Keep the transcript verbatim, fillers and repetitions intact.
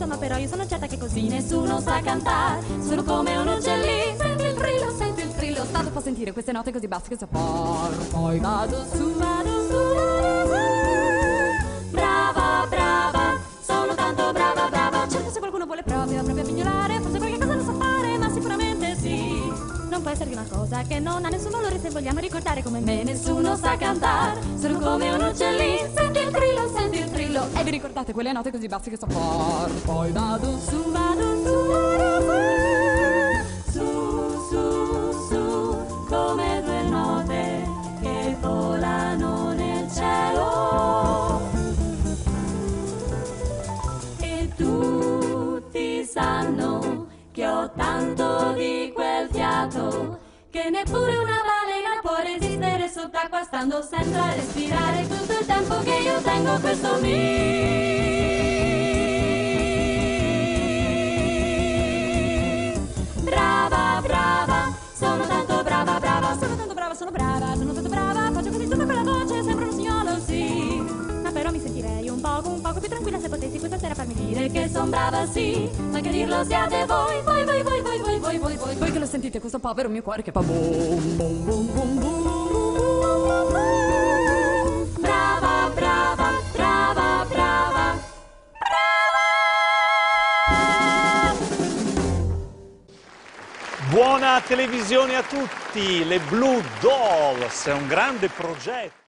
giusta, ma però io sono certa che così nessuno sa cantare. Sono come un uccellino, senti il trillo, senti il trillo. Stato fa sentire queste note così basse che so far. Poi vado su, vado su, vado su. Brava, brava, sono tanto brava, brava. Certo, se qualcuno vuole proprio, proprio pignolare, forse qualche cosa lo sa fare, ma sicuramente sì. Non può essere una cosa che non ha nessun valore se vogliamo ricordare come me nessuno sa cantare. Sono come un uccellino, senti il trillo, senti il trillo. E vi ricordate quelle note così basse che so far. Poi vado su, vado su, vado su, su, su, su, come due note che volano nel cielo. E tutti sanno che ho tanto di quel fiato che neppure una balena può resistere sott'acqua stando sempre a respirare tutto il tempo che io tengo questo mi. Brava, brava, sono tanto brava, brava, sono tanto brava, sono brava, sono tanto brava, faccio così tutto con la voce, sembra uno signolo, sì. Ma però mi sentirei un poco, un poco più tranquilla se potessi questa sera farmi dire che son brava, sì. Ma che dirlo siate voi, voi, voi, voi, voi, voi, voi, voi, voi, voi che lo sentite questo povero mio cuore che fa boom, boom, boom, boom, boom. Brava, brava, brava, brava, brava. Buona televisione a tutti, le Blue Dolls è un grande progetto.